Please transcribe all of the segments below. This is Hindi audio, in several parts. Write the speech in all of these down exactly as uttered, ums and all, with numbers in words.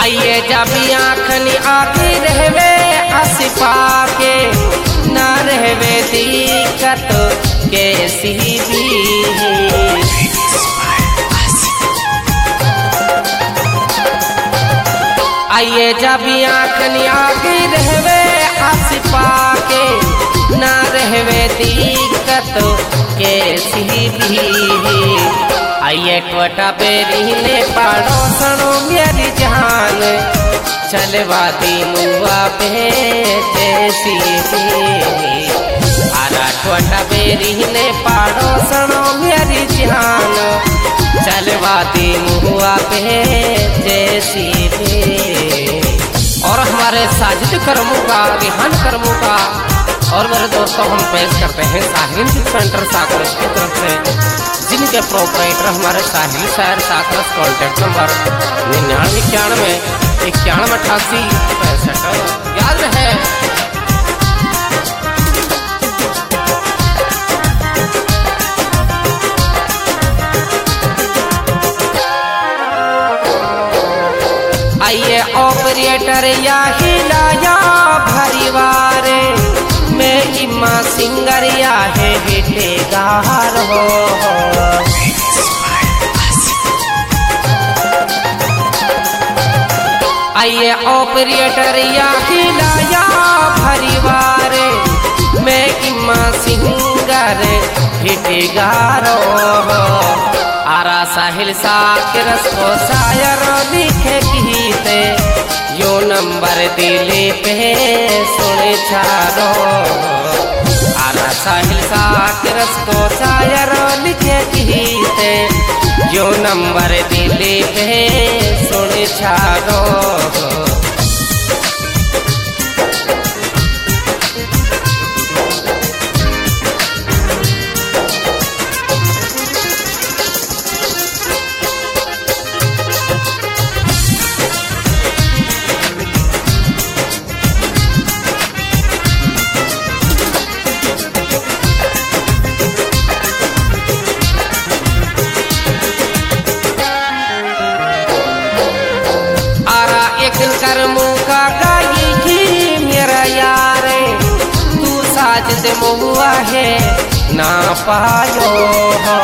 आइए जब आँखनी आगे रहवे आसिफा के ना रहवे दिक्कत कैसी भी। आइए जब आँखनी आगे रहवे आसिफा के ना रहवे दिक्कत कैसी भी। आइए टोटा बेरी ने पड़ोसनो मेरी जान चलवा दी मुआ पे जैसी भी। आरा टोटा बेरी ने पड़ोसनो मेरी जान चलवा दी मुआ पे जैसी भी। और हमारे साजिद कर्मों का रिहान कर्मों का और मेरे दोस्तों हम पेश करते हैं साहिल सेंटर साकरस की तरफ से, जिनके प्रोपराइटर हमारे साहिल शायर साकरस। कॉन्टैक्ट नंबर निन्यानवे इक्यानवे इक्यानवे अठासी पैंसठ याद रहे। आइए ऑपरेटर या हिलाया भरीवारे में इमा सिंगर या है हिटेगार हो। आइए ऑपरेटर या हिलाया भरीवारे में इमा सिंगर हिटेगार हो। आरा साहिल साकरस को शायर लिखे गीते यो नंबर दिले पे सुने चारो। आरा साहिल साकरस को शायर लिखे गीते यो नंबर दिले पे सुने चारो। कर्मों का गाई ही मेरा यार तू साजिद मुआ है ना पायो हो।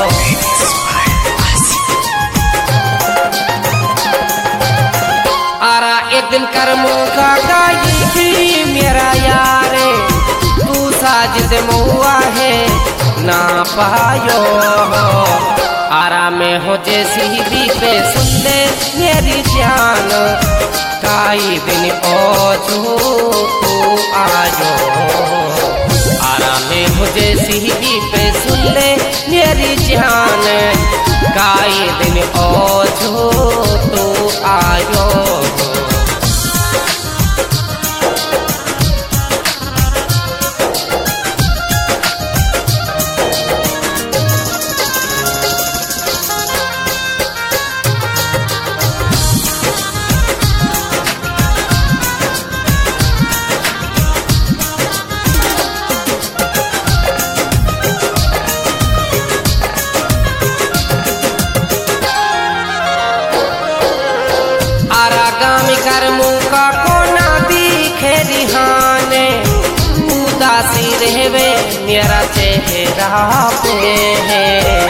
आरा एक दिन कर्मों का गाई ही मेरा यार तू साजिद मुआ है ना पायो हो। आरा में हो जैसी भी पे सुन ले मेरी जान काई दिन ओझो तू आजो। आरा में हो जैसी भी पे सुन ले मेरी जान काई दिन ओझो तू आजो। कर्मों का कोना दिखे रिहाने उदासी रहवे मेरा चेहरा पे है।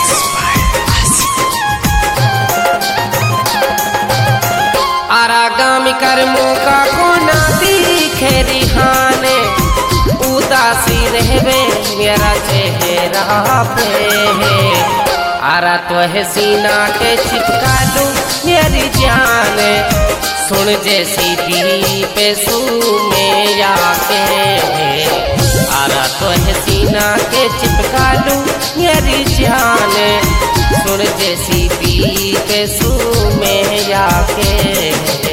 आरागामी कर्मों का कोना दिखे रिहाने उदासी रहवे मेरा चेहरा पे है। आरा तो है सीना के चिपका दूं मेरी जान सुन जैसी दी पे सू में आके। आरा तो है सीना के चिपका लूं मेरी जान सुन जैसी दी पे सू में आके।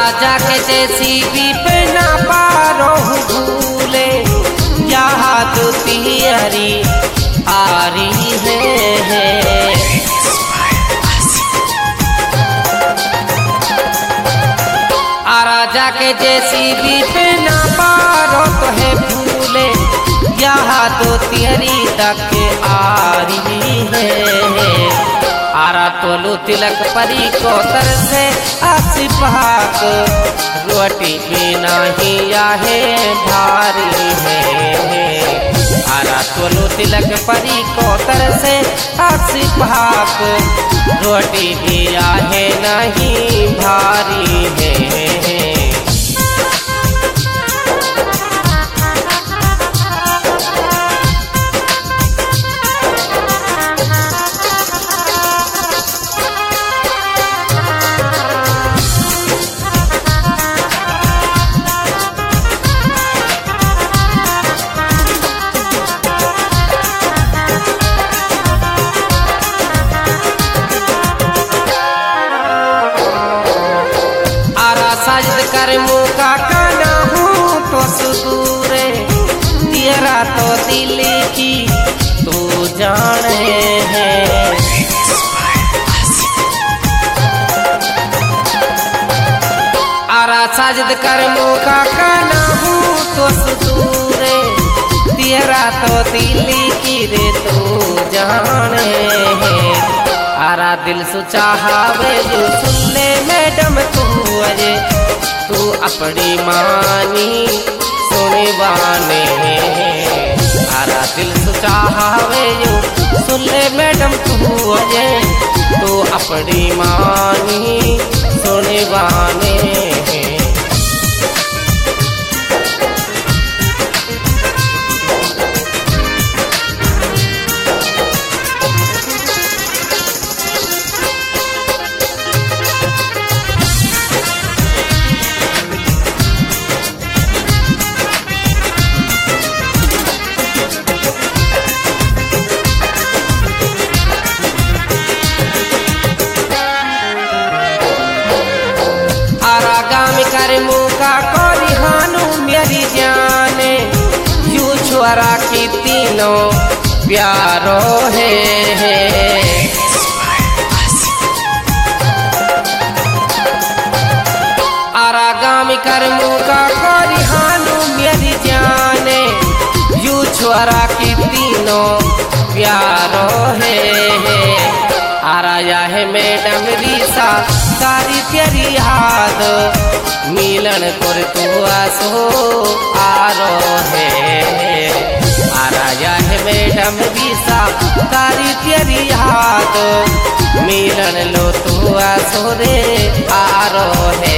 राजा के जेसीबी पे ना पारो भूले, यहाँ तो तिहरी आ रही है। आ राजा के जेसीबी पे ना पारो तो है भूले, यहाँ तो तिहरी तक आ रही है। आरा तोलू तिलक परी को तरसे आसिफाक, रोटी बिना ही आहे भारी है। आरा तोलू तिलक परी को तरसे आसिफाक, रोटी भी आहे नहीं भारी है। साजिद कर मुका काना हूँ तो सुदूरे, तेरा तो दिल की तू जाने है। आरा साजिद कर मुका काना हूँ तो सुदूरे, तेरा तो दिल की रे तू जाने है। आरा दिल सुचाहावे जो सुन ले मैडम तू अजे, तू अपनी मानी सोने बाने। आरा दिल सुचाहावे जो सुन ले मैडम तू अजे, तू अपनी मानी सोने बाने। कर मुका कोरी हानू मेरी जाने, यू छोरा की तीनों प्यारो है। आरा गामी कर मुका कोरी हानू मेरी जाने, यू छोरा की तीनों प्यारो है। आरा या है मैडम रीसा सारी तेरी हाथ, मिलन कर तू आसो आरो है। आरा या है मैडम रीसा सारी तेरी हाथ, मिलन लो तू आसो रे आरो है।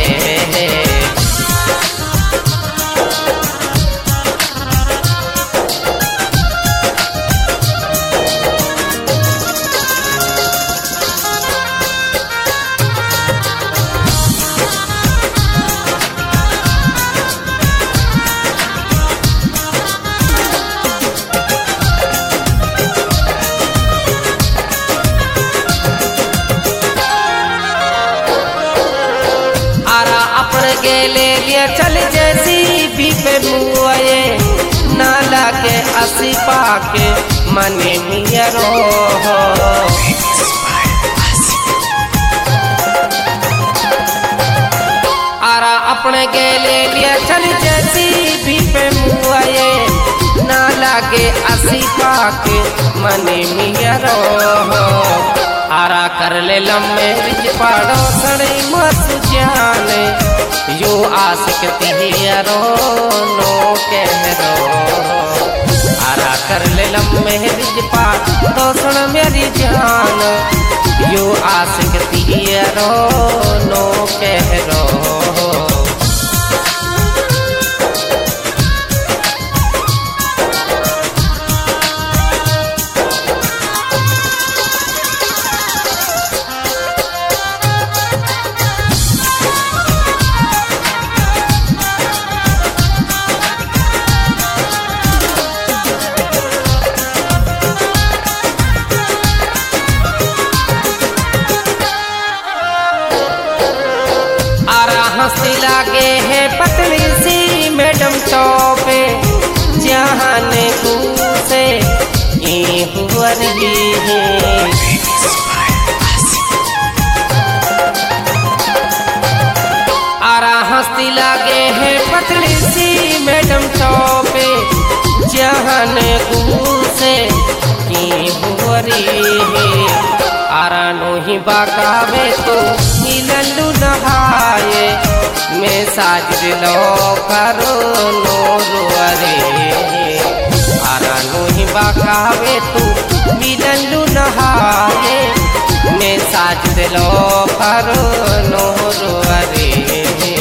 गेले लिए चल जैसी भी पे मुए, नाला के असी पाके मने मियरो हो। आरा अपने गेले लिए चल जैसी भी पे मुए, नाला के असी पाके मने मियरो हो। आरा कर ले लम्बे रिज पाड़ो सड़ी मत जाने, यो आशिक तिहरो नो कहरो। आरा कर ले लम्बे रिज पाड़ो सुन मेरी जान, यो आशिक तिहरो नो कहरो। हंसी लागे है पतली सी मैडम चौपे जहान से हुअरी है। आरा हंसी लागे है पतली सी मैडम चौपे जहान से हुअरी है। आरा नोही बाकावे तो मिललू नहाए मैं साज लो करो नो रे। आरा नोही बाकावे तो मिललू नहाए मैं साज लो करो नो रे।